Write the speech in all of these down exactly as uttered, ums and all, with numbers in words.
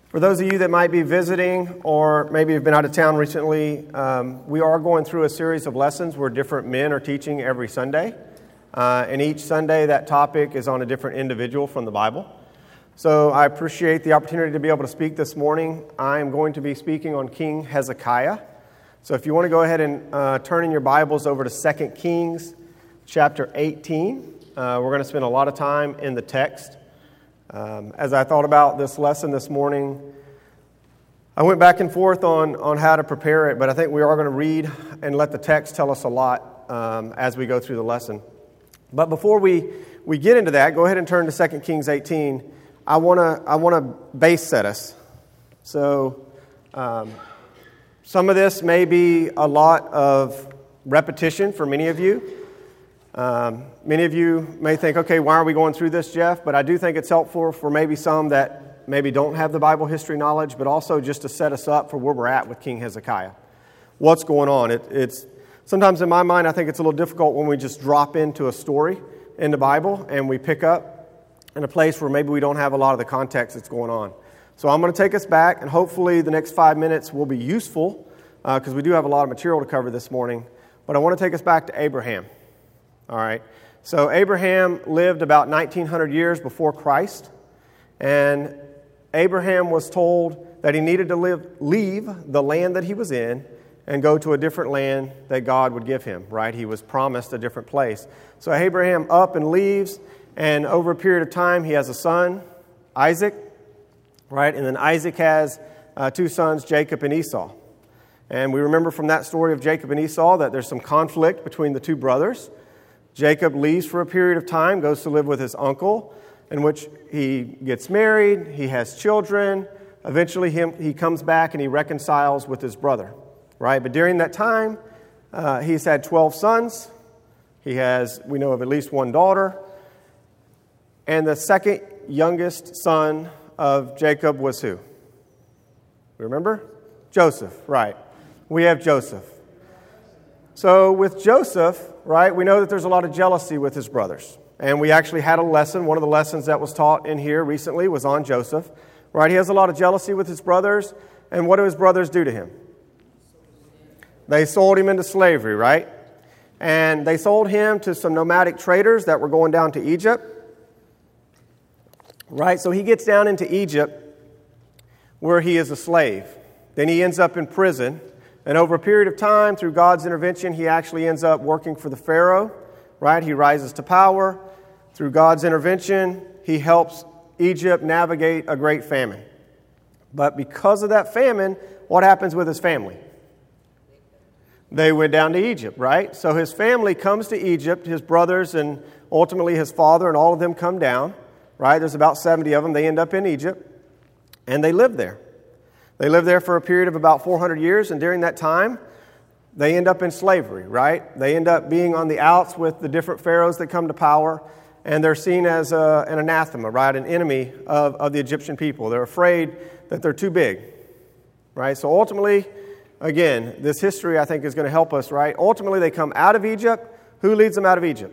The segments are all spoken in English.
For those of you that might be visiting or maybe have been out of town recently, um, we are going through a series of lessons where different men are teaching every Sunday. Uh, and each Sunday that topic is on a different individual from the Bible. So I appreciate the opportunity to be able to speak this morning. I am going to be speaking on King Hezekiah. So if you want to go ahead and uh, turn in your Bibles over to Second Kings chapter eighteen. Uh, we're going to spend a lot of time in the text. Um, as I thought about this lesson this morning, I went back and forth on, on how to prepare it, but I think we are going to read and let the text tell us a lot um, as we go through the lesson. But before we, we get into that, go ahead and turn to Second Kings eighteen. I want to I want to base set us. So um, some of this may be a lot of repetition for many of you. Um, many of you may think, okay, why are we going through this, Jeff? But I do think it's helpful for maybe some that maybe don't have the Bible history knowledge, but also just to set us up for where we're at with King Hezekiah. What's going on? It, it's sometimes in my mind, I think it's a little difficult when we just drop into a story in the Bible and we pick up in a place where maybe we don't have a lot of the context that's going on. So I'm going to take us back, and hopefully the next five minutes will be useful because uh, we do have a lot of material to cover this morning. But I want to take us back to Abraham. All right, so Abraham lived about nineteen hundred years before Christ, and Abraham was told that he needed to live, leave the land that he was in and go to a different land that God would give him, right? He was promised a different place. So Abraham up and leaves, and over a period of time, he has a son, Isaac, right? And then Isaac has uh, two sons, Jacob and Esau. And we remember from that story of Jacob and Esau that there's some conflict between the two brothers. Jacob leaves for a period of time, goes to live with his uncle, in which he gets married, he has children. Eventually him, he comes back and he reconciles with his brother, right? But during that time, uh, he's had twelve sons. He has, we know of at least one daughter. And the second youngest son of Jacob was who? Remember? Joseph, right. We have Joseph. So with Joseph, right, we know that there's a lot of jealousy with his brothers. And we actually had a lesson, one of the lessons that was taught in here recently was on Joseph. Right, he has a lot of jealousy with his brothers. And what do his brothers do to him? They sold him into slavery, right? And they sold him to some nomadic traders that were going down to Egypt. Right, so he gets down into Egypt where he is a slave. Then he ends up in prison. And over a period of time, through God's intervention, he actually ends up working for the Pharaoh, right? He rises to power. Through God's intervention, he helps Egypt navigate a great famine. But because of that famine, what happens with his family? They went down to Egypt, right? So his family comes to Egypt, his brothers and ultimately his father, and all of them come down, right? There's about seventy of them. They end up in Egypt, and they live there. They live there for a period of about four hundred years, and during that time, they end up in slavery, right? They end up being on the outs with the different pharaohs that come to power, and they're seen as a, an anathema, right? An enemy of, of the Egyptian people. They're afraid that they're too big, right? So ultimately, again, this history, I think, is going to help us, right? Ultimately, they come out of Egypt. Who leads them out of Egypt?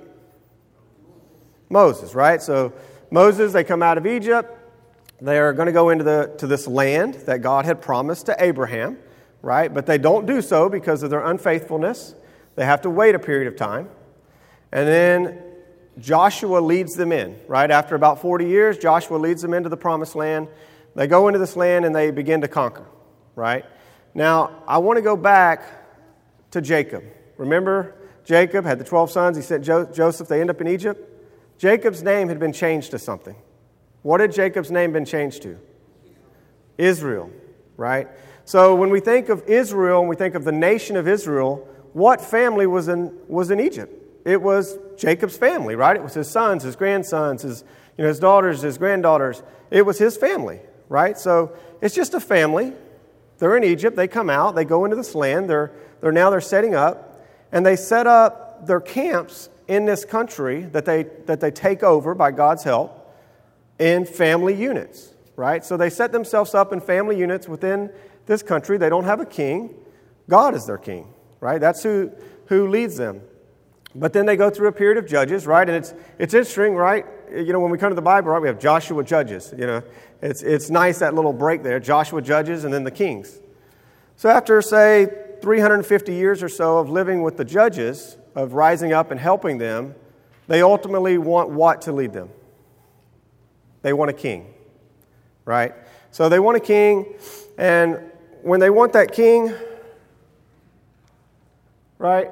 Moses, right? So Moses, they come out of Egypt. They're going to go into the to this land that God had promised to Abraham, right? But they don't do so because of their unfaithfulness. They have to wait a period of time. And then Joshua leads them in, right? After about forty years, Joshua leads them into the promised land. They go into this land and they begin to conquer, right? Now, I want to go back to Jacob. Remember, Jacob had the twelve sons. He sent jo- Joseph. They end up in Egypt. Jacob's name had been changed to something. What had Jacob's name been changed to? Israel, right? So when we think of Israel and we think of the nation of Israel, what family was in was in Egypt? It was Jacob's family, right? It was his sons, his grandsons, his you know his daughters, his granddaughters. It was his family, right? So it's just a family. They're in Egypt. They come out. They go into this land. They're they're now they're setting up, and they set up their camps in this country that they that they take over by God's help. In family units, right? So they set themselves up in family units within this country. They don't have a king. God is their king, right? That's who, who leads them. But then they go through a period of judges, right? And it's it's interesting, right? You know, when we come to the Bible, right, we have Joshua Judges, you know. it's it's nice, that little break there. Joshua, Judges, and then the Kings. So after, say, three hundred fifty years or so of living with the judges, of rising up and helping them, they ultimately want what to lead them? They want a king, right? So they want a king, and when they want that king, right?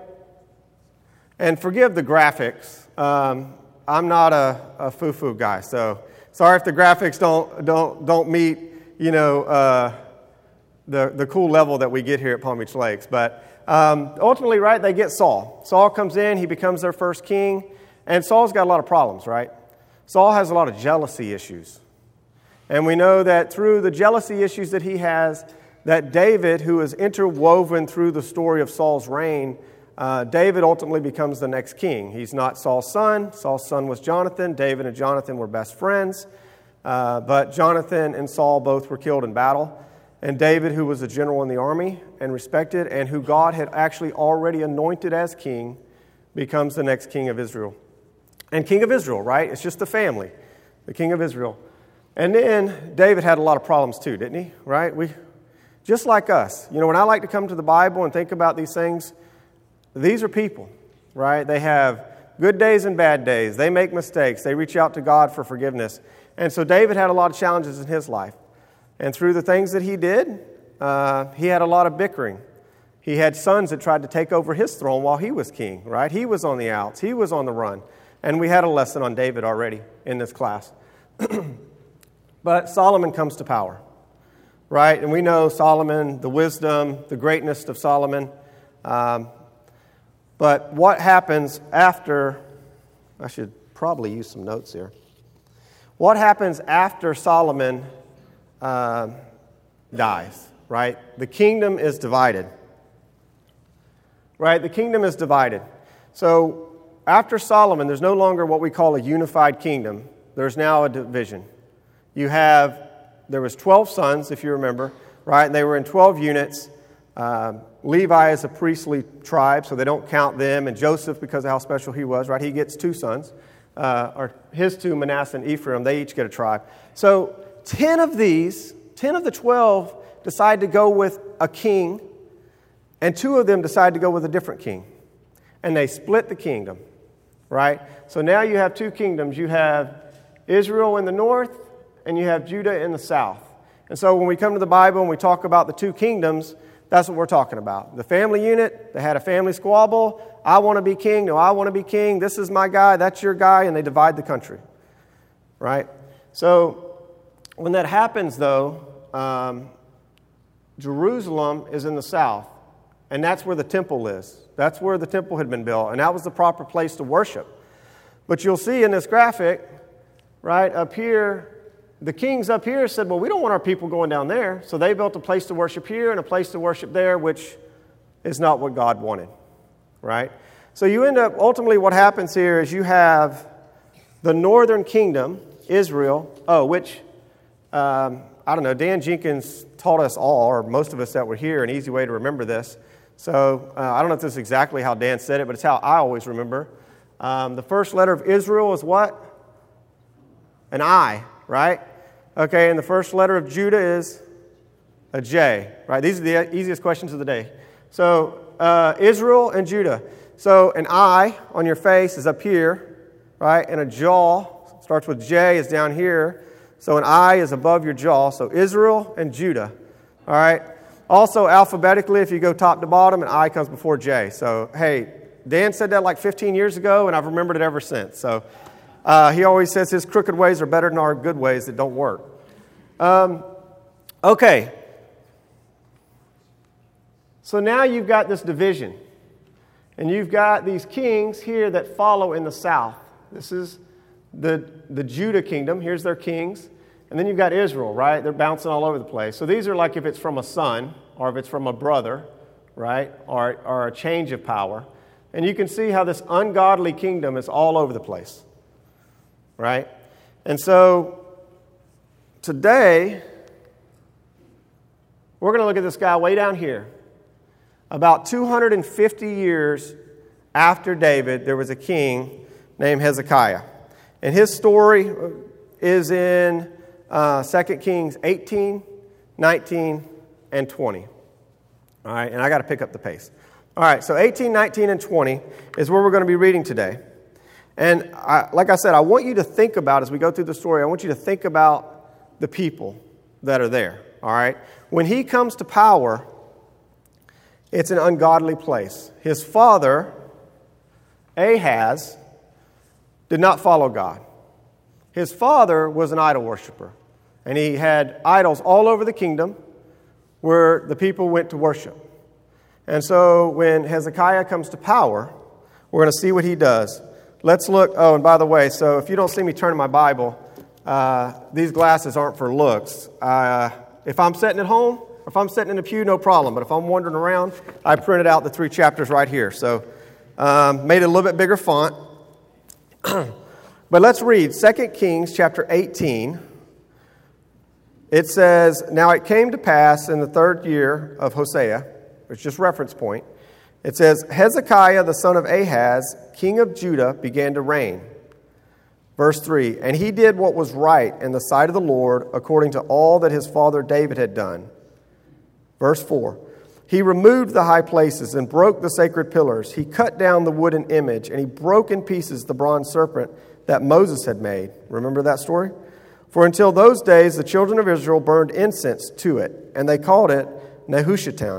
And forgive the graphics. Um, I'm not a, a foo-foo guy, so sorry if the graphics don't don't don't meet, you know, uh, the the cool level that we get here at Palm Beach Lakes. But um, ultimately, right, they get Saul. Saul comes in, he becomes their first king, and Saul's got a lot of problems, right? Saul has a lot of jealousy issues. And we know that through the jealousy issues that he has, that David, who is interwoven through the story of Saul's reign, uh, David ultimately becomes the next king. He's not Saul's son. Saul's son was Jonathan. David and Jonathan were best friends. Uh, but Jonathan and Saul both were killed in battle. And David, who was a general in the army and respected, and who God had actually already anointed as king, becomes the next king of Israel. And king of Israel, right? It's just the family, the king of Israel. And then David had a lot of problems too, didn't he? Right? We, just like us. You know, when I like to come to the Bible and think about these things, these are people, right? They have good days and bad days. They make mistakes. They reach out to God for forgiveness. And so David had a lot of challenges in his life. And through the things that he did, uh, he had a lot of bickering. He had sons that tried to take over his throne while he was king, right? He was on the outs. He was on the run. And we had a lesson on David already in this class. But Solomon comes to power, right? And we know Solomon, the wisdom, the greatness of Solomon. Um, but what happens after, I should probably use some notes here. What happens after Solomon uh, dies, right? The kingdom is divided, right? The kingdom is divided. So after Solomon, there's no longer what we call a unified kingdom. There's now a division. You have, there was twelve sons, if you remember, right? And they were in twelve units. Um, Levi is a priestly tribe, so they don't count them. And Joseph, because of how special he was, right? He gets two sons, uh, or his two, Manasseh and Ephraim. They each get a tribe. So ten of these, ten of the twelve decide to go with a king, and two of them decide to go with a different king. And they split the kingdom, right? So now you have two kingdoms. You have Israel in the north, and you have Judah in the south. And so when we come to the Bible and we talk about the two kingdoms, that's what we're talking about. The family unit, they had a family squabble. I want to be king. No, I want to be king. This is my guy. That's your guy. And they divide the country, right? So when that happens, though, um, Jerusalem is in the south. And that's where the temple is. That's where the temple had been built. And that was the proper place to worship. But you'll see in this graphic, right, up here, the kings up here said, well, we don't want our people going down there. So they built a place to worship here and a place to worship there, which is not what God wanted, right? So you end up, ultimately what happens here is you have the northern kingdom, Israel, oh, which, um, I don't know, Dan Jenkins taught us all, or most of us that were here, an easy way to remember this. So uh, I don't know if this is exactly how Dan said it, but it's how I always remember. Um, the first letter of Israel is what? An I, right? Okay, and the first letter of Judah is a J, right? These are the easiest questions of the day. So uh, Israel and Judah. So an I on your face is up here, right? And a jaw starts with J is down here. So an I is above your jaw. So Israel and Judah, all right? Also, alphabetically, if you go top to bottom, an I comes before J. So, hey, Dan said that like fifteen years ago, and I've remembered it ever since. So uh, he always says his crooked ways are better than our good ways that don't work. Um, okay. So now you've got this division. And you've got these kings here that follow in the south. This is the, the Judah kingdom. Here's their kings. And then you've got Israel, right? They're bouncing all over the place. So these are like if it's from a son or if it's from a brother, right? Or, or a change of power. And you can see how this ungodly kingdom is all over the place, right? And so today, we're going to look at this guy way down here. About two hundred fifty years after David, there was a king named Hezekiah. And his story is in uh, Second Kings eighteen, nineteen, and twenty. All right, and I got to pick up the pace. All right, so eighteen, nineteen, and twenty is where we're going to be reading today. And I, like I said, I want you to think about, as we go through the story, I want you to think about the people that are there. All right, when he comes to power, it's an ungodly place. His father, Ahaz, did not follow God. His father was an idol worshiper, and he had idols all over the kingdom where the people went to worship. And so when Hezekiah comes to power, we're going to see what he does. Let's look. Oh, and by the way, so if you don't see me turning my Bible, uh, these glasses aren't for looks. Uh, if I'm sitting at home, if I'm sitting in a pew, no problem. But if I'm wandering around, I printed out the three chapters right here. So um, made it a little bit bigger font. But let's read Second Kings chapter eighteen. It says, "Now it came to pass in the third year of Hosea," which is just reference point. It says, "Hezekiah the son of Ahaz, king of Judah, began to reign." Verse three, "And he did what was right in the sight of the Lord, according to all that his father David had done." Verse four, "He removed the high places and broke the sacred pillars. He cut down the wooden image, and he broke in pieces the bronze serpent that Moses had made." Remember that story? "For until those days the children of Israel burned incense to it, and they called it Nehushtan.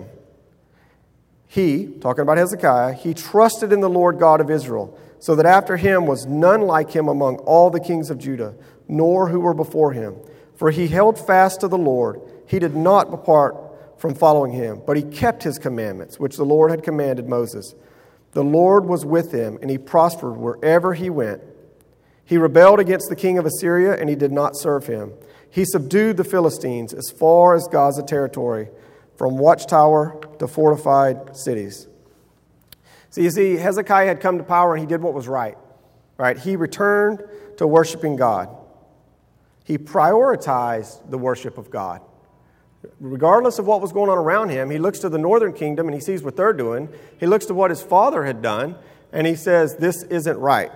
He," talking about Hezekiah, "he trusted in the Lord God of Israel, so that after him was none like him among all the kings of Judah, nor who were before him. For he held fast to the Lord. He did not depart from following him, but he kept his commandments, which the Lord had commanded Moses. The Lord was with him, and he prospered wherever he went. He rebelled against the king of Assyria, and he did not serve him. He subdued the Philistines as far as Gaza territory, from watchtower to fortified cities." So you see, Hezekiah had come to power, and he did what was right. Right? He returned to worshiping God. He prioritized the worship of God. Regardless of what was going on around him, he looks to the northern kingdom, and he sees what they're doing. He looks to what his father had done, and he says, this isn't right.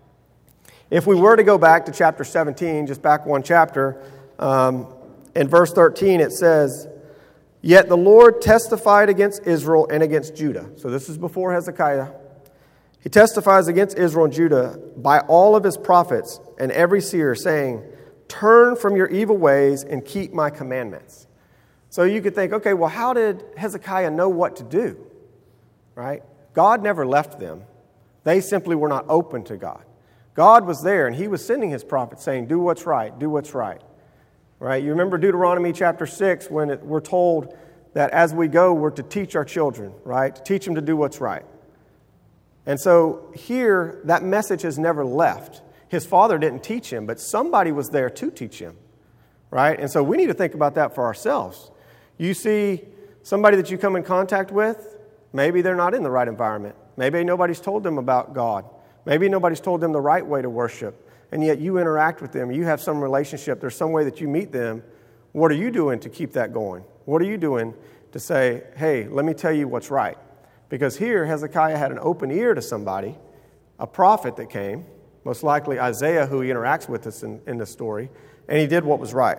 If we were to go back to chapter seventeen, just back one chapter, um, in verse thirteen it says, "Yet the Lord testified against Israel and against Judah." So this is before Hezekiah. "He testifies against Israel and Judah by all of his prophets and every seer, saying, 'Turn from your evil ways and keep my commandments.'" So you could think, okay, well, how did Hezekiah know what to do? Right? God never left them. They simply were not open to God. God was there, and he was sending his prophets saying, do what's right, do what's right. Right? You remember Deuteronomy chapter six when it, we're told that as we go, we're to teach our children, right? To teach them to do what's right. And so here, that message has never left. His father didn't teach him, but somebody was there to teach him, right? And so we need to think about that for ourselves. You see somebody that you come in contact with, maybe they're not in the right environment. Maybe nobody's told them about God. Maybe nobody's told them the right way to worship. And yet you interact with them. You have some relationship. There's some way that you meet them. What are you doing to keep that going? What are you doing to say, hey, let me tell you what's right? Because here, Hezekiah had an open ear to somebody, a prophet that came, most likely Isaiah, who he interacts with us in, in this story, and he did what was right.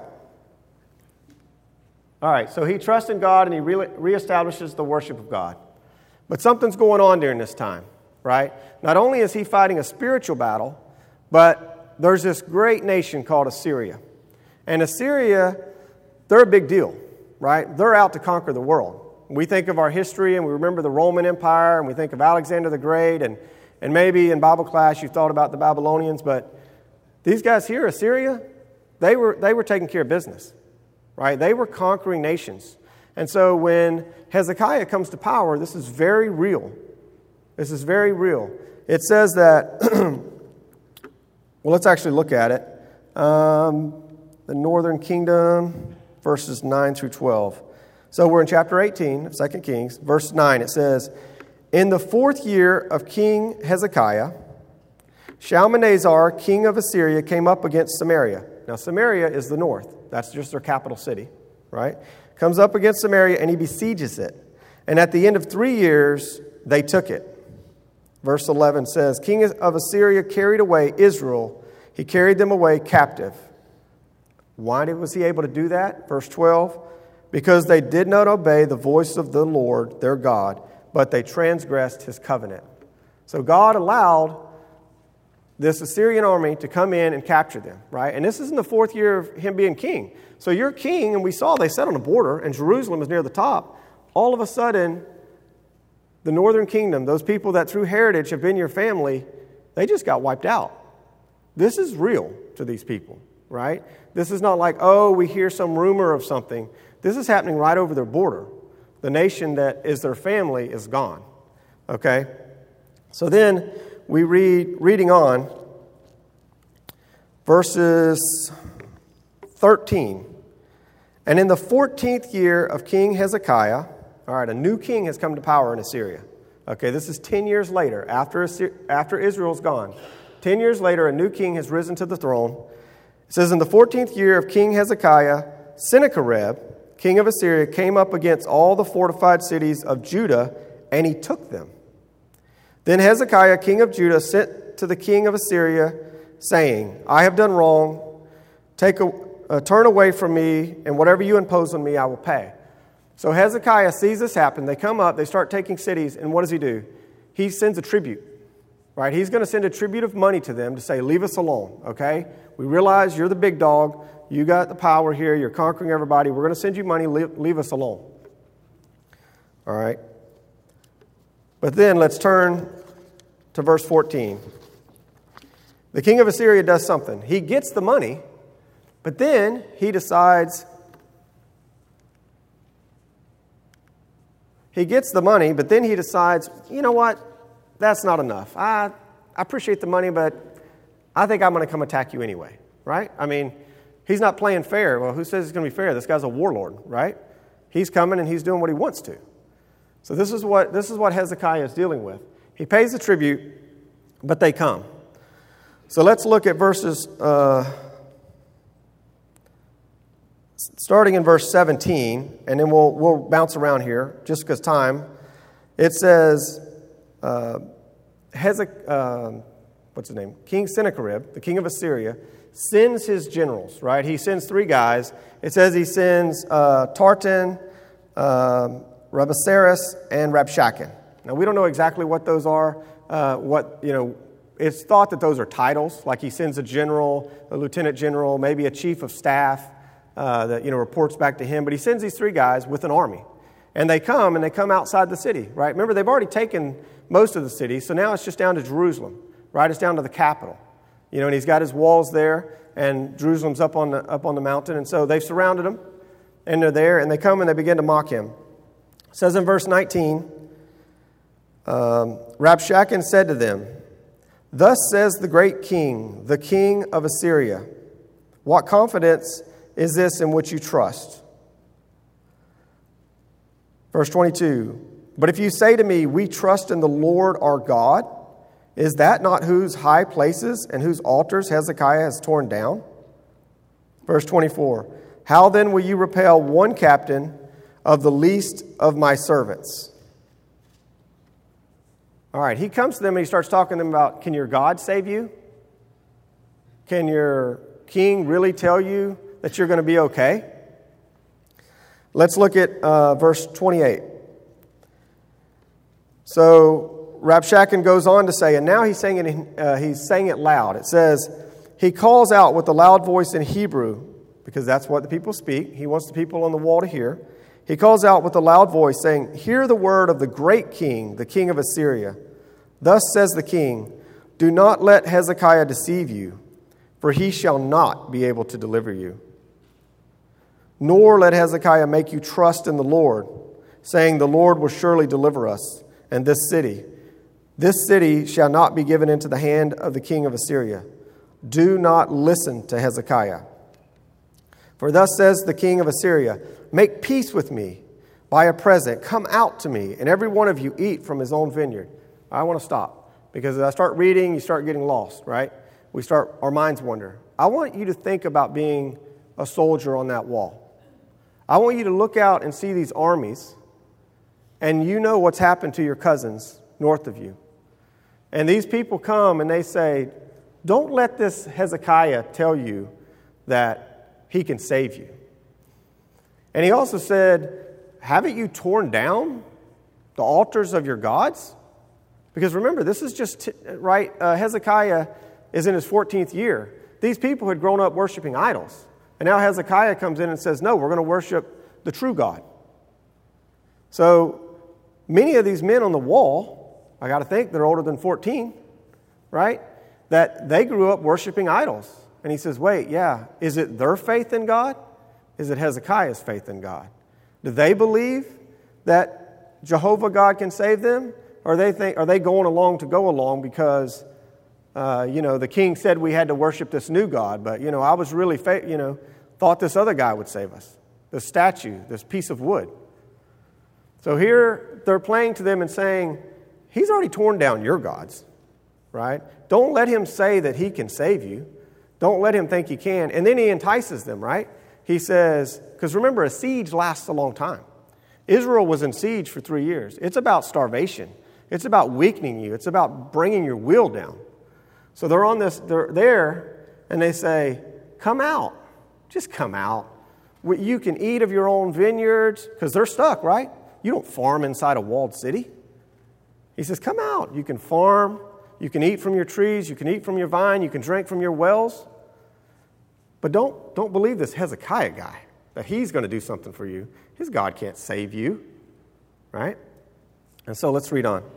All right, so he trusts in God and he re- reestablishes the worship of God. But something's going on during this time, right? Not only is he fighting a spiritual battle, but there's this great nation called Assyria. And Assyria, they're a big deal, right? They're out to conquer the world. We think of our history and we remember the Roman Empire and we think of Alexander the Great, and, and maybe in Bible class you've thought about the Babylonians, but these guys here, Assyria, they were, they were taking care of business, right? They were conquering nations. And so when Hezekiah comes to power, this is very real. This is very real. It says that, well, let's actually look at it. Um, the northern kingdom, verses nine through twelve. So we're in chapter eighteen of Second Kings, verse nine. It says, "In the fourth year of King Hezekiah, Shalmaneser, king of Assyria, came up against Samaria." Now, Samaria is the north. That's just their capital city, right? Comes up against Samaria, and he besieges it. And at the end of three years, they took it. Verse eleven says, "King of Assyria carried away Israel. He carried them away captive." Why was he able to do that? Verse twelve, because they did not obey the voice of the Lord their God, but they transgressed his covenant. So God allowed this Assyrian army to come in and capture them, right? And this is in the fourth year of him being king. So you're king, and we saw they sat on the border, and Jerusalem is near the top. All of a sudden, the northern kingdom, those people that through heritage have been your family, they just got wiped out. This is real to these people, right? This is not like, oh, we hear some rumor of something. This is happening right over their border. The nation that is their family is gone, okay? So then we read, reading on, verses thirteen. And in the fourteenth year of King Hezekiah, all right, a new king has come to power in Assyria. Okay, this is ten years later, after, Assyri- after Israel's gone. Ten years later, a new king has risen to the throne. It says, in the fourteenth year of King Hezekiah, Sennacherib, king of Assyria, came up against all the fortified cities of Judah, and he took them. Then Hezekiah, king of Judah, sent to the king of Assyria, saying, I have done wrong. Take a, uh, turn away from me, and whatever you impose on me, I will pay. So Hezekiah sees this happen. They come up, they start taking cities, and what does he do? He sends a tribute, right? He's going to send a tribute of money to them to say, leave us alone, okay? We realize you're the big dog. You got the power here. You're conquering everybody. We're going to send you money. Leave, leave us alone. All right? But then let's turn to verse fourteen. The king of Assyria does something. He gets the money, but then he decides... He gets the money, but then he decides, you know what? That's not enough. I, I appreciate the money, but I think I'm going to come attack you anyway, right? I mean, he's not playing fair. Well, who says it's going to be fair? This guy's a warlord, right? He's coming and he's doing what he wants to. So this is what this is what Hezekiah is dealing with. He pays the tribute, but they come. So let's look at verses, uh, starting in verse seventeen, and then we'll we'll bounce around here just because time. It says, uh, Hezek, uh, what's his name? King Sennacherib, the king of Assyria, sends his generals, right? He sends three guys. It says he sends uh, Tartan, uh, Rabsaris, and Rabshakeh. Now, we don't know exactly what those are. Uh, what, you know, it's thought that those are titles, like he sends a general, a lieutenant general, maybe a chief of staff uh, that, you know, reports back to him. But he sends these three guys with an army. And they come, and they come outside the city, right? Remember, they've already taken most of the city, so now it's just down to Jerusalem, right? It's down to the capital. You know, and he's got his walls there, and Jerusalem's up on the, up on the mountain. And so they've surrounded him, and they're there, and they come and they begin to mock him. It says in verse nineteen, um, Rabshakeh said to them, thus says the great king, the king of Assyria, what confidence is this in which you trust? Verse twenty-two, but if you say to me, we trust in the Lord our God, is that not whose high places and whose altars Hezekiah has torn down? Verse twenty-four, how then will you repel one captain of the least of my servants? All right, he comes to them and he starts talking to them about, can your God save you? Can your king really tell you that you're going to be okay? Let's look at uh, verse twenty-eight. So Rabshakeh goes on to say, and now he's saying it, uh, he's saying it loud. It says, he calls out with a loud voice in Hebrew, because that's what the people speak. He wants the people on the wall to hear. He calls out with a loud voice, saying, hear the word of the great king, the king of Assyria. Thus says the king, do not let Hezekiah deceive you, for he shall not be able to deliver you. Nor let Hezekiah make you trust in the Lord, saying, the Lord will surely deliver us and this city. This city shall not be given into the hand of the king of Assyria. Do not listen to Hezekiah. For thus says the king of Assyria, make peace with me by a present. Come out to me, and every one of you eat from his own vineyard. I want to stop, because as I start reading, you start getting lost, right? We start, our minds wander. I want you to think about being a soldier on that wall. I want you to look out and see these armies, and you know what's happened to your cousins north of you. And these people come and they say, don't let this Hezekiah tell you that He can save you. And he also said, haven't you torn down the altars of your gods? Because remember, this is just, t- right, uh, Hezekiah is in his fourteenth year. These people had grown up worshiping idols. And now Hezekiah comes in and says, no, we're going to worship the true God. So many of these men on the wall, I got to think they're older than fourteen, right? That they grew up worshiping idols. And he says, wait, yeah, is it their faith in God? Is it Hezekiah's faith in God? Do they believe that Jehovah God can save them? Or are they, think, are they going along to go along because, uh, you know, the king said we had to worship this new God, but, you know, I was really, fa- you know, thought this other guy would save us. This statue, this piece of wood. So here they're playing to them and saying, he's already torn down your gods, right? Don't let him say that he can save you. Don't let him think he can. And then he entices them, right? He says, because remember, a siege lasts a long time. Israel was in siege for three years. It's about starvation. It's about weakening you. It's about bringing your will down. So they're on this, they're there, and they say, come out. Just come out. You can eat of your own vineyards, because they're stuck, right? You don't farm inside a walled city. He says, come out. You can farm. You can eat from your trees. You can eat from your vine. You can drink from your wells. But don't, don't believe this Hezekiah guy, that he's going to do something for you. His God can't save you, right? And so let's read on.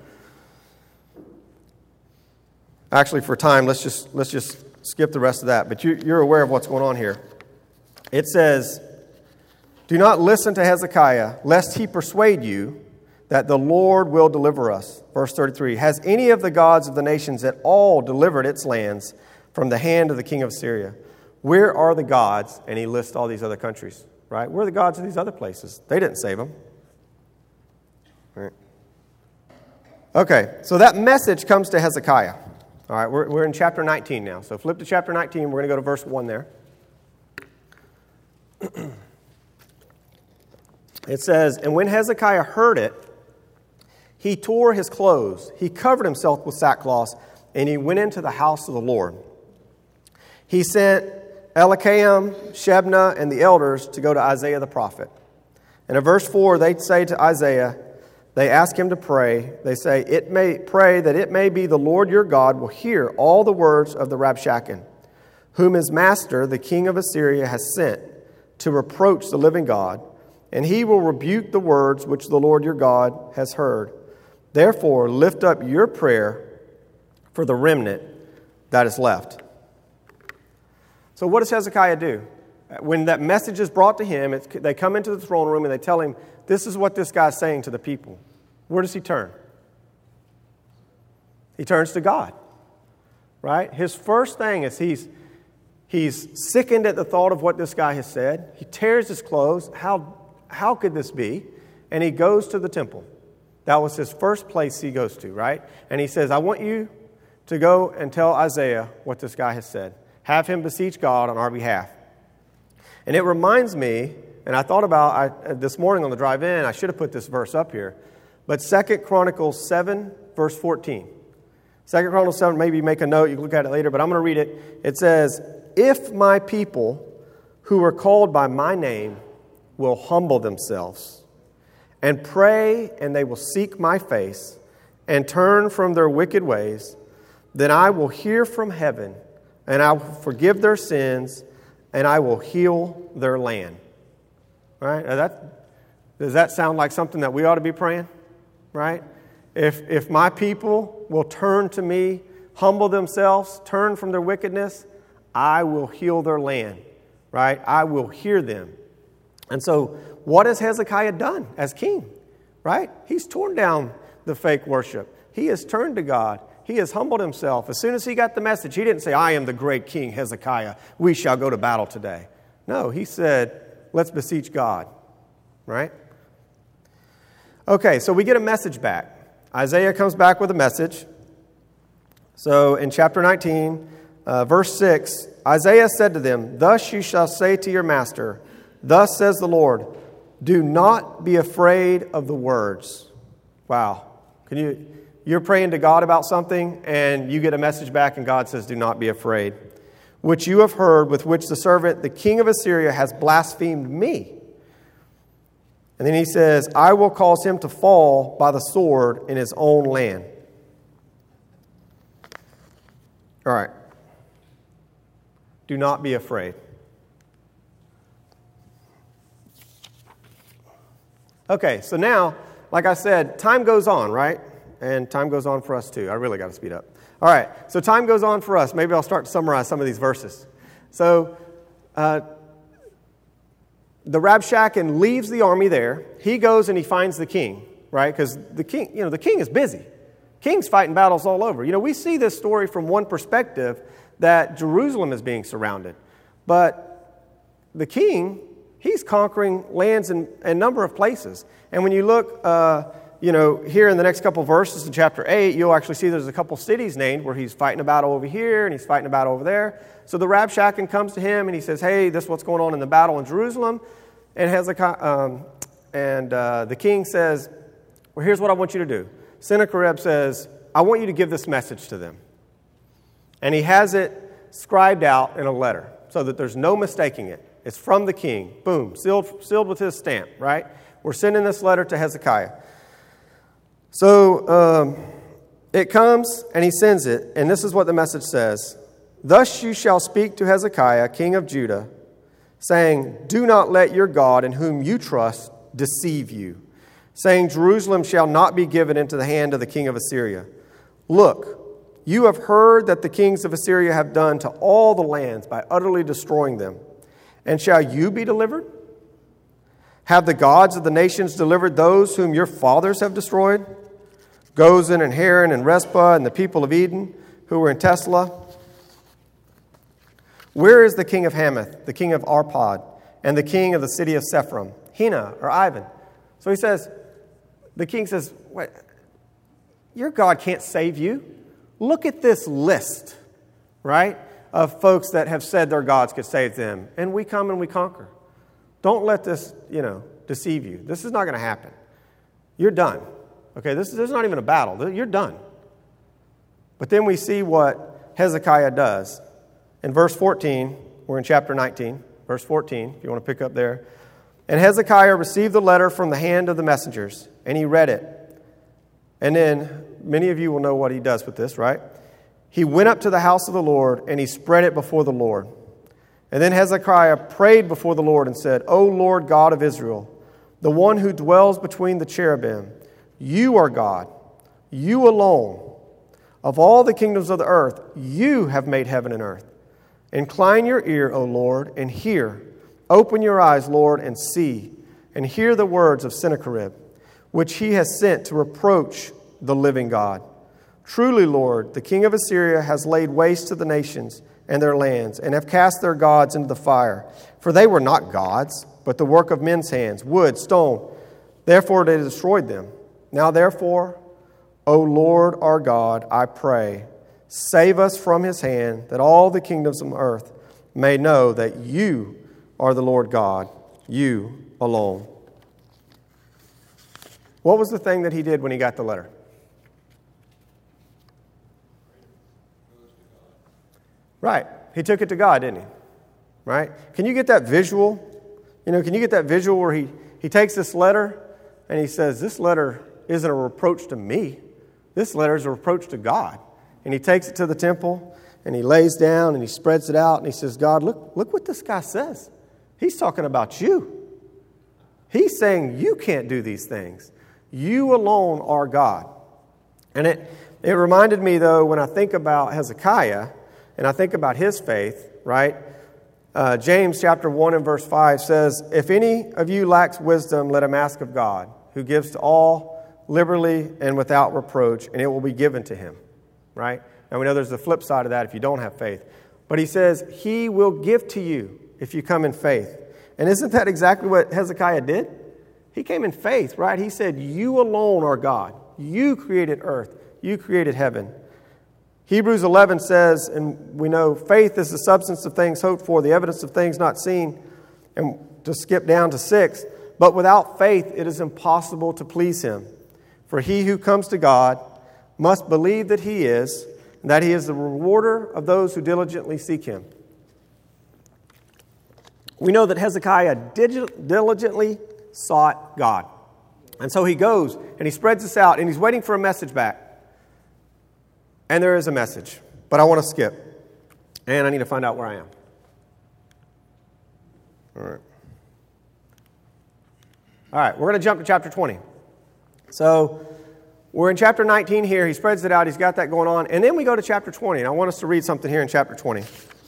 Actually, for time, let's just let's just skip the rest of that. But you, you're aware of what's going on here. It says, do not listen to Hezekiah, lest he persuade you that the Lord will deliver us. Verse thirty-three, has any of the gods of the nations at all delivered its lands from the hand of the king of Syria? Where are the gods? And he lists all these other countries, right? Where are the gods of these other places? They didn't save them. Right. Okay, so that message comes to Hezekiah. All right, we're, we're in chapter nineteen now. So flip to chapter nineteen. We're going to go to verse one there. It says, and when Hezekiah heard it, he tore his clothes. He covered himself with sackcloth, and he went into the house of the Lord. He sent Elikam, Shebna, and the elders to go to Isaiah the prophet. And in verse four, they say to Isaiah, they ask him to pray. They say, "It may pray that it may be the Lord your God will hear all the words of the Rabshakeh, whom his master, the king of Assyria, has sent to reproach the living God, and he will rebuke the words which the Lord your God has heard. Therefore, lift up your prayer for the remnant that is left." So what does Hezekiah do? When that message is brought to him, it's, they come into the throne room and they tell him, this is what this guy's saying to the people. Where does he turn? He turns to God, right? His first thing is he's, he's sickened at the thought of what this guy has said. He tears his clothes. How, how could this be? And he goes to the temple. That was his first place he goes to, right? And he says, I want you to go and tell Isaiah what this guy has said. Have him beseech God on our behalf. And it reminds me, and I thought about I, this morning on the drive in, I should have put this verse up here, but Second Chronicles seven, verse fourteen. Second Chronicles seven, maybe make a note, you can look at it later, but I'm going to read it. It says, if my people who are called by my name will humble themselves and pray, and they will seek my face and turn from their wicked ways, then I will hear from heaven, and I will forgive their sins, and I will heal their land. Right? Now that, does that sound like something that we ought to be praying? Right? If, if my people will turn to me, humble themselves, turn from their wickedness, I will heal their land. Right? I will hear them. And so, what has Hezekiah done as king? Right? He's torn down the fake worship. He has turned to God. He has humbled himself. As soon as he got the message, he didn't say, I am the great king Hezekiah. We shall go to battle today. No, he said, let's beseech God. Right? Okay, so we get a message back. Isaiah comes back with a message. So in chapter nineteen, uh, verse six, Isaiah said to them, thus you shall say to your master, thus says the Lord, do not be afraid of the words. Wow. Can you... You're praying to God about something, and you get a message back, and God says, do not be afraid. which you have heard, with which the servant, the king of Assyria, has blasphemed me. And then he says, I will cause him to fall by the sword in his own land. All right. Do not be afraid. Okay, so now, like I said, time goes on, right? And time goes on for us too. I really got to speed up. All right, so time goes on for us. Maybe I'll start to summarize some of these verses. So, uh, the Rabshakeh leaves the army there. He goes and he finds the king, right? Because the king, you know, the king is busy. King's fighting battles all over. You know, we see this story from one perspective, that Jerusalem is being surrounded. But the king, he's conquering lands in a number of places. And when you look, uh, you know, here in the next couple verses in chapter eight, you'll actually see there's a couple cities named where he's fighting a battle over here and he's fighting a battle over there. So the Rabshakeh comes to him and he says, hey, this is what's going on in the battle in Jerusalem. And Hezekiah, um, and uh, the king says, well, here's what I want you to do. Sennacherib says, I want you to give this message to them. And he has it scribed out in a letter so that there's no mistaking it. It's from the king. Boom, sealed, sealed with his stamp, right? We're sending this letter to Hezekiah. So um, it comes and he sends it, and this is what the message says. Thus you shall speak to Hezekiah, king of Judah, saying, do not let your God in whom you trust deceive you, saying, Jerusalem shall not be given into the hand of the king of Assyria. Look, you have heard that the kings of Assyria have done to all the lands by utterly destroying them. And shall you be delivered? Have the gods of the nations delivered those whom your fathers have destroyed? Gozan and Haran and Respah and the people of Eden who were in Tesla? Where is the king of Hamath, the king of Arpad, and the king of the city of Sephram, Hena or Ivan? So he says, the king says, wait, your God can't save you. Look at this list, right, of folks that have said their gods could save them. And we come and we conquer. Don't let this, you know, deceive you. This is not going to happen. You're done. Okay, this, this is not even a battle. You're done. But then we see what Hezekiah does. In verse fourteen, we're in chapter nineteen, verse fourteen, if you want to pick up there. And Hezekiah received the letter from the hand of the messengers, and he read it. And then, many of you will know what he does with this, right? He went up to the house of the Lord, and he spread it before the Lord. And then Hezekiah prayed before the Lord and said, O Lord God of Israel, the one who dwells between the cherubim, you are God, you alone. Of all the kingdoms of the earth, you have made heaven and earth. Incline your ear, O Lord, and hear. Open your eyes, Lord, and see, and hear the words of Sennacherib, which he has sent to reproach the living God. Truly, Lord, the king of Assyria has laid waste to the nations and their lands, and have cast their gods into the fire. For they were not gods, but the work of men's hands, wood, stone. Therefore they destroyed them. Now therefore, O Lord our God, I pray, save us from his hand, that all the kingdoms of earth may know that you are the Lord God, you alone. What was the thing that he did when he got the letter? Right. He took it to God, didn't he? Right? Can you get that visual? You know, can you get that visual where he, he takes this letter and he says, this letter isn't a reproach to me. This letter is a reproach to God. And he takes it to the temple and he lays down and he spreads it out and he says, God, look, look what this guy says. He's talking about you. He's saying you can't do these things. You alone are God. And it, it reminded me, though, when I think about Hezekiah and I think about his faith, right? Uh, James chapter one and verse five says, if any of you lacks wisdom, let him ask of God, who gives to all liberally and without reproach, and it will be given to him. Right? And we know there's the flip side of that if you don't have faith. But he says, he will give to you if you come in faith. And isn't that exactly what Hezekiah did? He came in faith, right? He said, you alone are God. You created earth. You created heaven. Hebrews eleven says, and we know faith is the substance of things hoped for, the evidence of things not seen. And to skip down to six, but without faith it is impossible to please him. For he who comes to God must believe that he is, and that he is the rewarder of those who diligently seek him. we know that Hezekiah diligently sought God. And so he goes and he spreads this out and he's waiting for a message back. And there is a message, but I want to skip. And I need to find out where I am. All right. All right, we're going to jump to chapter twenty. So we're in chapter nineteen here. He spreads it out. He's got that going on. And then we go to chapter twenty. And I want us to read something here in chapter twenty.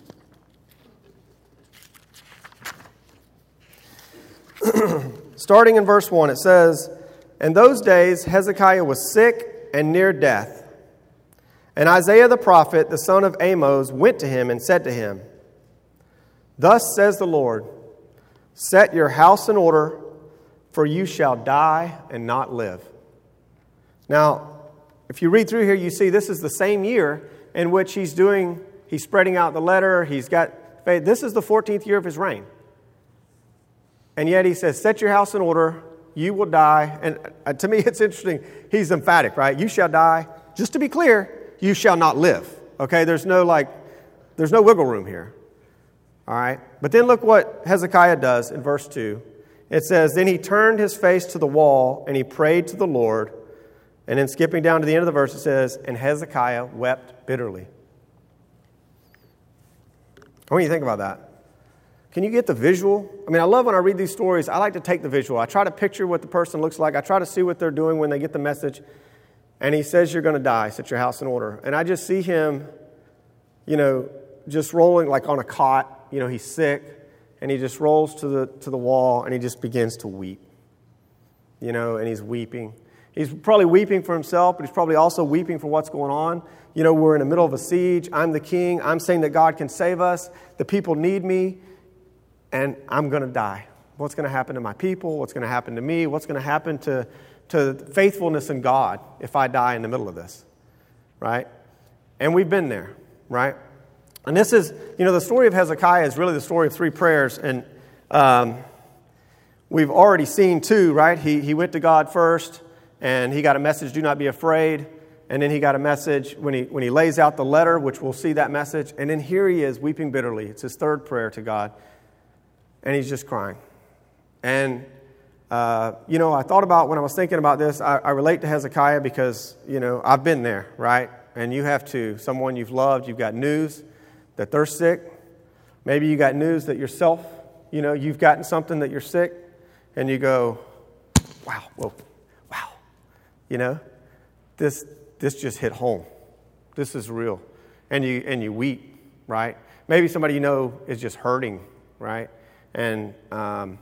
Starting in verse one, it says, "In those days Hezekiah was sick and near death. And Isaiah the prophet, the son of Amos, went to him and said to him, 'Thus says the Lord, set your house in order, for you shall die and not live.'" Now, if you read through here, you see this is the same year in which he's doing, he's spreading out the letter, he's got faith. This is the fourteenth year of his reign. And yet he says, set your house in order, you will die. And uh, to me, it's interesting. He's emphatic, right? You shall die. Just to be clear, you shall not live. Okay? There's no like, there's no wiggle room here. All right? But then look what Hezekiah does in verse two. It says, "Then he turned his face to the wall and he prayed to the Lord." And then skipping down to the end of the verse, it says, "And Hezekiah wept bitterly." What do you think about that? Can you get the visual? I mean, I love when I read these stories, I like to take the visual. I try to picture what the person looks like. I try to see what they're doing when they get the message. And he says, you're going to die. Set your house in order. And I just see him, you know, just rolling like on a cot. You know, he's sick. And he just rolls to the to the wall and he just begins to weep. You know, and he's weeping. He's probably weeping for himself, but he's probably also weeping for what's going on. You know, we're in the middle of a siege. I'm the king. I'm saying that God can save us. The people need me. And I'm going to die. What's going to happen to my people? What's going to happen to me? What's going to happen to, to faithfulness in God if I die in the middle of this? Right? And we've been there, right? And this is, you know, the story of Hezekiah is really the story of three prayers. And um, we've already seen two, right? He, he went to God first, and he got a message, do not be afraid. And then he got a message when he, when he lays out the letter, which we'll see that message. And then here he is weeping bitterly. It's his third prayer to God. And he's just crying. And, uh, you know, I thought about when I was thinking about this, I, I relate to Hezekiah because, you know, I've been there, right? And you have too. Someone you've loved, you've got news that they're sick. Maybe you got news that yourself, you know, you've gotten something that you're sick. And you go, wow, whoa, wow. You know, this this just hit home. This is real. And you and you weep, right? Maybe somebody you know is just hurting, right? And, um,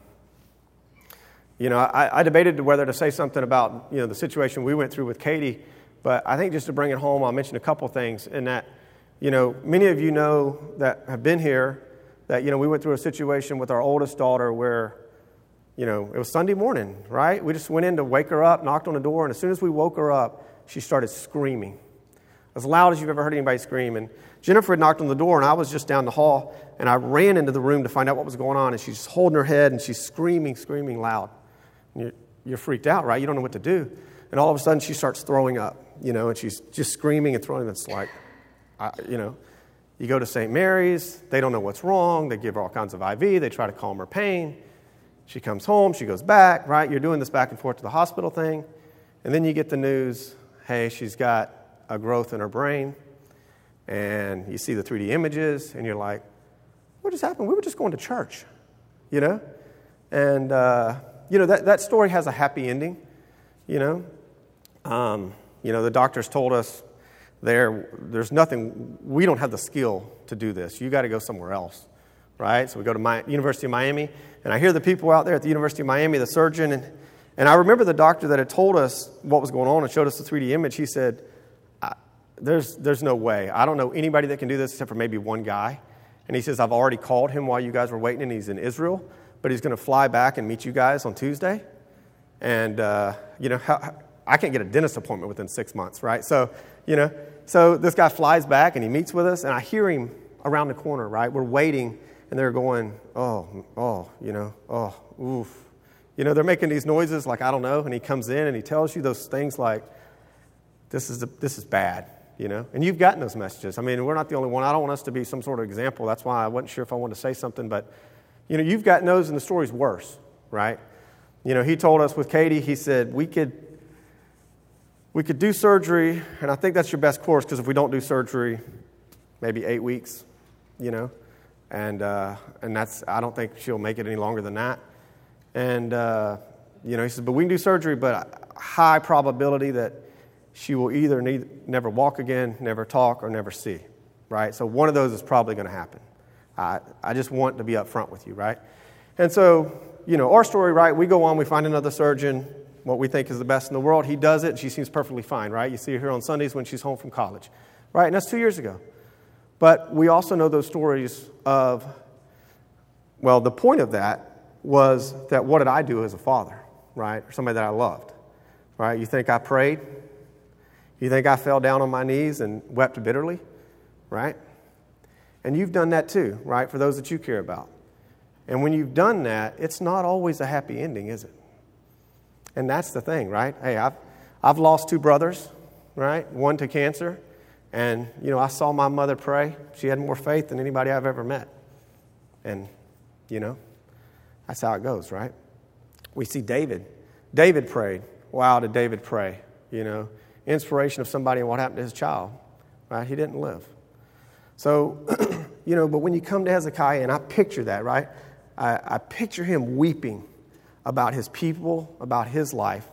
you know, I, I debated whether to say something about, you know, the situation we went through with Katie. But I think just to bring it home, I'll mention a couple things. In that, you know, many of you know that have been here that, you know, we went through a situation with our oldest daughter where, you know, it was Sunday morning, right? We just went in to wake her up, knocked on the door. And as soon as we woke her up, she started screaming. As loud as you've ever heard anybody scream. And Jennifer had knocked on the door, and I was just down the hall, and I ran into the room to find out what was going on, and she's holding her head, and she's screaming, screaming loud. And you're, you're freaked out, right? You don't know what to do. And all of a sudden, she starts throwing up, you know, and she's just screaming and throwing. It's like, I, you know, you go to Saint Mary's, they don't know what's wrong. They give her all kinds of I V. They try to calm her pain. She comes home, she goes back, right? You're doing this back and forth to the hospital thing. And then you get the news, hey, she's got a growth in her brain, and you see the three D images, and you're like, what just happened? We were just going to church, you know? And, uh, you know, that, that story has a happy ending, you know? Um, you know, the doctors told us there, there's nothing, we don't have the skill to do this. You got to go somewhere else, right? So we go to my, University of Miami, and I hear the people out there at the University of Miami, the surgeon, and, and I remember the doctor that had told us what was going on and showed us the three D image. He said, There's there's no way. I don't know anybody that can do this except for maybe one guy. And he says, I've already called him while you guys were waiting, and he's in Israel, but he's going to fly back and meet you guys on Tuesday. And, uh, you know, how, I can't get a dentist appointment within six months, right? So, you know, so this guy flies back, and he meets with us, and I hear him around the corner, right? We're waiting, and they're going, oh, oh, you know, oh, oof. You know, they're making these noises like, I don't know, and he comes in, and he tells you those things like, this is this is bad. You know, and you've gotten those messages. I mean, we're not the only one. I don't want us to be some sort of example. That's why I wasn't sure if I wanted to say something, but You know, you've gotten those and the story's worse, right? You know, he told us with Katie, he said, we could we could do surgery, and I think that's your best course, because if we don't do surgery, maybe eight weeks, you know, and uh, and that's, I don't think she'll make it any longer than that. And, uh, you know, he said, but we can do surgery, but high probability that she will either need, never walk again, never talk, or never see, right? So one of those is probably going to happen. I, I just want to be upfront with you, right? And so, you know, our story, right, we go on, we find another surgeon, what we think is the best in the world. He does it, and she seems perfectly fine, right? You see her here on Sundays when she's home from college, right? And that's two years ago. But we also know those stories of, well, the point of that was that what did I do as a father, right? Or somebody that I loved, right? You think I prayed? You think I fell down on my knees and wept bitterly, right? And you've done that too, right, for those that you care about. And when you've done that, it's not always a happy ending, is it? And that's the thing, right? Hey, I've, I've lost two brothers, right? One to cancer. And, you know, I saw my mother pray. She had more faith than anybody I've ever met. And, you know, that's how it goes, right? We see David. David prayed. Wow, did David pray? You know, inspiration of somebody and what happened to his child, right? He didn't live. So, you know, but when you come to Hezekiah, and I picture that, right? I, I picture him weeping about his people, about his life.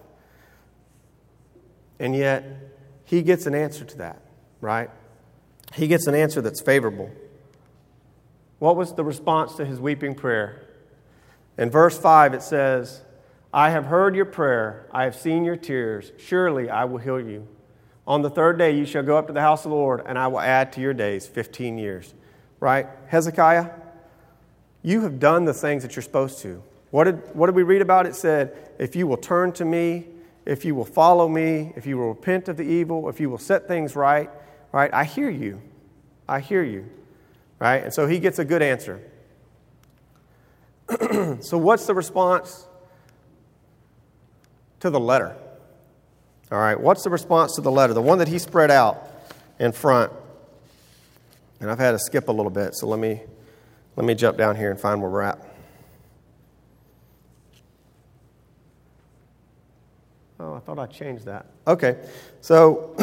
And yet, he gets an answer to that, right? He gets an answer that's favorable. What was the response to his weeping prayer? In verse five, it says, I have heard your prayer. I have seen your tears. Surely I will heal you. On the third day you shall go up to the house of the Lord, and I will add to your days fifteen years. Right? Hezekiah, you have done the things that you're supposed to. What did, what did we read about? It said, if you will turn to me, if you will follow me, if you will repent of the evil, if you will set things right, right? I hear you. I hear you. Right? And so he gets a good answer. So what's the response to the letter? All right, what's the response to the letter? The one that he spread out in front. And I've had to skip a little bit, so let me let me jump down here and find where we're at. Oh, I thought I changed that. Okay, so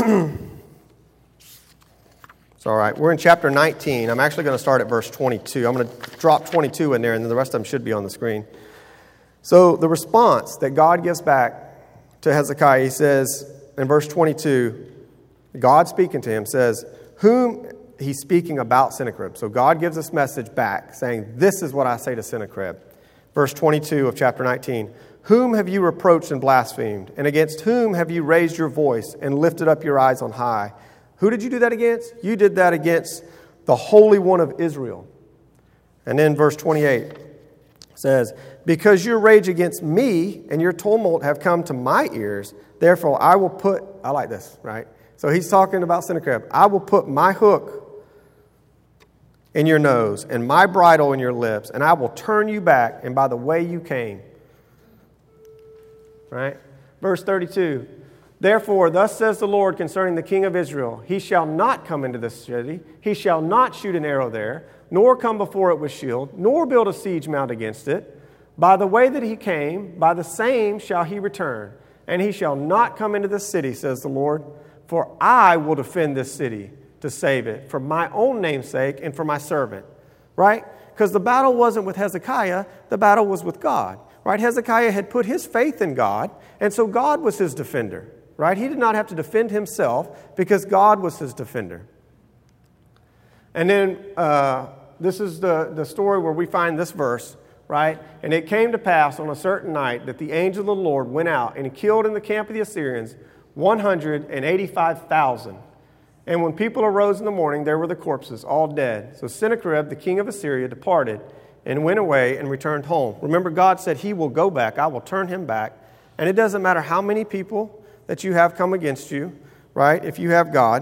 it's all right. We're in chapter nineteen. I'm actually going to start at verse twenty-two. I'm going to drop twenty-two in there, and then the rest of them should be on the screen. So the response that God gives back to Hezekiah, he says in verse twenty-two, God speaking to him says, whom, he's speaking about Sennacherib. So God gives this message back saying, this is what I say to Sennacherib. Verse twenty-two of chapter nineteen, whom have you reproached and blasphemed? And against whom have you raised your voice and lifted up your eyes on high? Who did you do that against? You did that against the Holy One of Israel. And then verse twenty-eight says, because your rage against me and your tumult have come to my ears, therefore I will put, I like this, right? So he's talking about Sennacherib. I will put my hook in your nose and my bridle in your lips, and I will turn you back, and by the way you came. Right? Verse thirty-two, therefore thus says the Lord concerning the king of Israel, he shall not come into this city, he shall not shoot an arrow there, nor come before it with shield, nor build a siege mount against it. By the way that he came, by the same shall he return. And he shall not come into this city, says the Lord, for I will defend this city to save it, for my own name's sake and for my servant. Right? Because the battle wasn't with Hezekiah, the battle was with God. Right? Hezekiah had put his faith in God, and so God was his defender. Right? He did not have to defend himself because God was his defender. And then uh, this is the, the story where we find this verse, right? And it came to pass on a certain night that the angel of the Lord went out and killed in the camp of the Assyrians one hundred eighty-five thousand. And when people arose in the morning, there were the corpses, all dead. So Sennacherib, the king of Assyria, departed and went away and returned home. Remember, God said he will go back. I will turn him back. And it doesn't matter how many people that you have come against you, right? If you have God.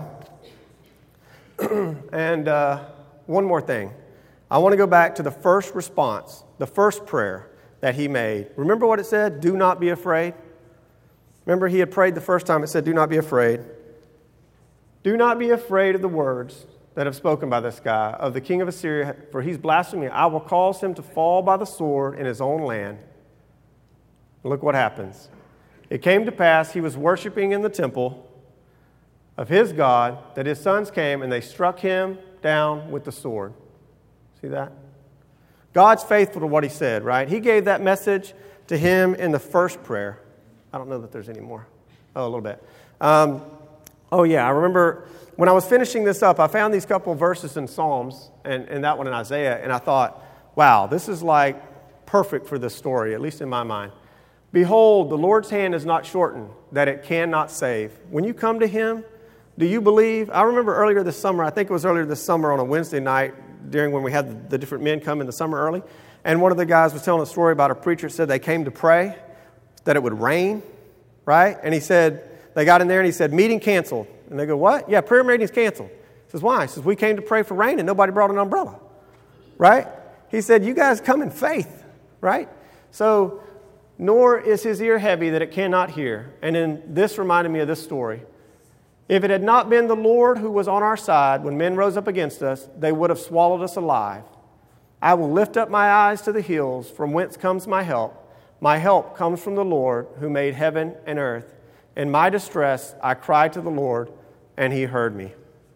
and uh, one more thing. I want to go back to the first response, the first prayer that he made. Remember what it said? Do not be afraid. Remember he had prayed the first time. It said, do not be afraid. Do not be afraid of the words that have spoken by this guy of the king of Assyria, for he's blaspheming. I will cause him to fall by the sword in his own land. Look what happens. It came to pass, he was worshiping in the temple of his God, that his sons came and they struck him down with the sword. See that? God's faithful to what he said, right? He gave that message to him in the first prayer. I don't know that there's any more. Oh, a little bit. Um, oh, yeah, I remember when I was finishing this up, I found these couple of verses in Psalms and, and that one in Isaiah, and I thought, wow, this is like perfect for this story, at least in my mind. Behold, the Lord's hand is not shortened, that it cannot save. When you come to him, do you believe? I remember earlier this summer, I think it was earlier this summer on a Wednesday night, during when we had the different men come in the summer early, and one of the guys was telling a story about a preacher that said they came to pray, that it would rain, right? And he said, they got in there and he said, meeting canceled. And they go, what? Yeah, prayer meeting's canceled. He says, why? He says, we came to pray for rain and nobody brought an umbrella, right? He said, you guys come in faith, right? So, nor is his ear heavy that it cannot hear. And then this reminded me of this story. If it had not been the Lord who was on our side when men rose up against us, they would have swallowed us alive. I will lift up my eyes to the hills, from whence comes my help. My help comes from the Lord who made heaven and earth. In my distress, I cried to the Lord, and he heard me.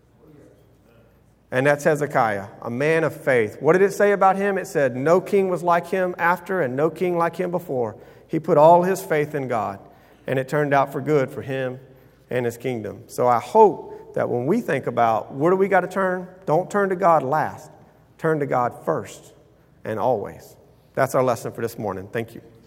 And that's Hezekiah, a man of faith. What did it say about him? It said, no king was like him after and no king like him before. He put all his faith in God, and it turned out for good for him and his kingdom. So I hope that when we think about where do we got to turn, don't turn to God last. Turn to God first and always. That's our lesson for this morning. Thank you.